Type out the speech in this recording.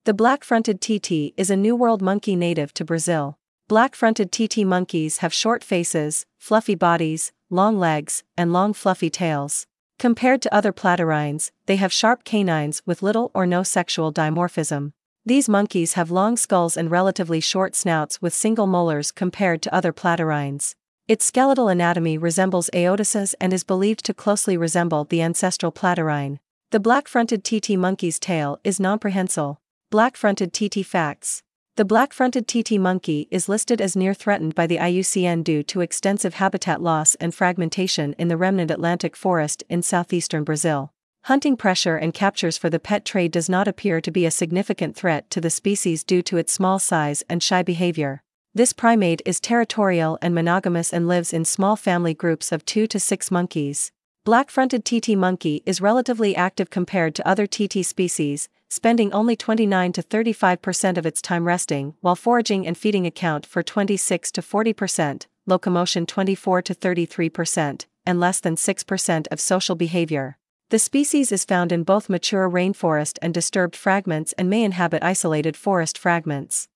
The black-fronted titi is a New World monkey native to Brazil. Black-fronted titi monkeys have short faces, fluffy bodies, long legs, and long fluffy tails. Compared to other platyrrhines, they have sharp canines with little or no sexual dimorphism. These monkeys have long skulls and relatively short snouts with single molars compared to other platyrrhines. Its skeletal anatomy resembles Aotus's and is believed to closely resemble the ancestral platyrrhine. The black-fronted titi monkey's tail is non-prehensile. Black-fronted titi facts. The black-fronted titi monkey is listed as near threatened by the IUCN due to extensive habitat loss and fragmentation in the remnant Atlantic forest in southeastern Brazil. Hunting pressure and captures for the pet trade does not appear to be a significant threat to the species due to its small size and shy behavior. This primate is territorial and monogamous and lives in small family groups of 2 to 6 monkeys. Black-fronted titi monkey is relatively active compared to other titi species, spending only 29 to 35% of its time resting, while foraging and feeding account for 26 to 40%, locomotion 24 to 33%, and less than 6% of social behavior. The species is found in both mature rainforest and disturbed fragments and may inhabit isolated forest fragments.